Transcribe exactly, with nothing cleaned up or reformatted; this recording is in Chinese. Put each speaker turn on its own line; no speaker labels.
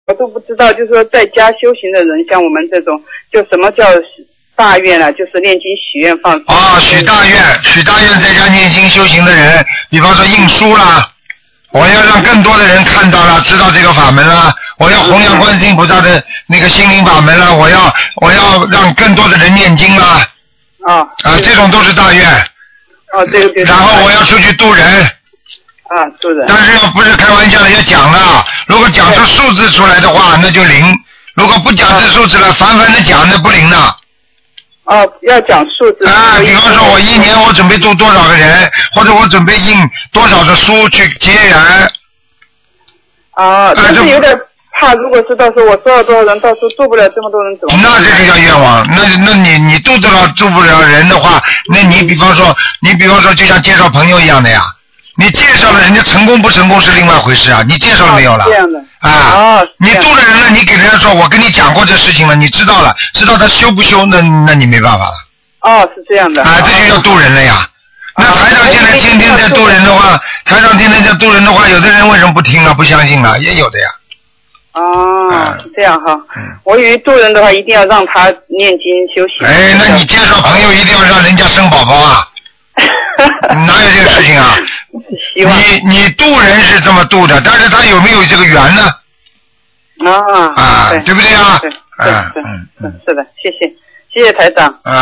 我都不知道，就是说在家修行的人，像我们这种，就什么叫大愿呢？就是念经许愿放生。
啊，许大愿，许大愿在家念经修行的人，比方说印书啦，我要让更多的人看到了，知道这个法门啦，我要弘扬观世音菩萨的那个心灵法门啦，我要我要让更多的人念经啦。
啊。
啊，这种都是大愿。
哦，这个对。
然后我要出去渡人。
啊，渡人。
但是要不是开玩笑的，要讲的。如果讲出数字出来的话，那就灵；如果不讲这数字了，凡凡的讲，那不灵的。
哦，要讲数字。
啊，比方说，我一年我准备渡多少个人，或者我准备印多少的书去结缘。
啊，但是有点怕，如果是到时候我收了多少人，到时候渡不了这么多人怎么办？
那这就叫愿望。那那你你渡得了渡不了人的话，那你比方说，你比方说就像介绍朋友一样的呀。你介绍了人家成功不成功是另外回事啊，你介绍了没有了？
这样的
啊，哦、你渡了人了，你给人家说我跟你讲过这事情了，你知道了，知道他修不修，那那你没办法了。
哦，是这样的。
啊，这就叫渡人了呀。那台长现在天天在渡人的话，台长天天在渡人的话，有的人为什么不听啊？不相信啊？也有的呀。
哦，是这样哈。嗯。我以为渡人的话，一定要让他念经修行。
哎，那你介绍朋友一定要让人家生宝宝啊？哪有这个事情啊？你你渡人是这么渡的，但是他有没有这个缘呢？
啊啊，
对不对啊？
对对对，嗯嗯，是的，谢谢谢谢台长。啊。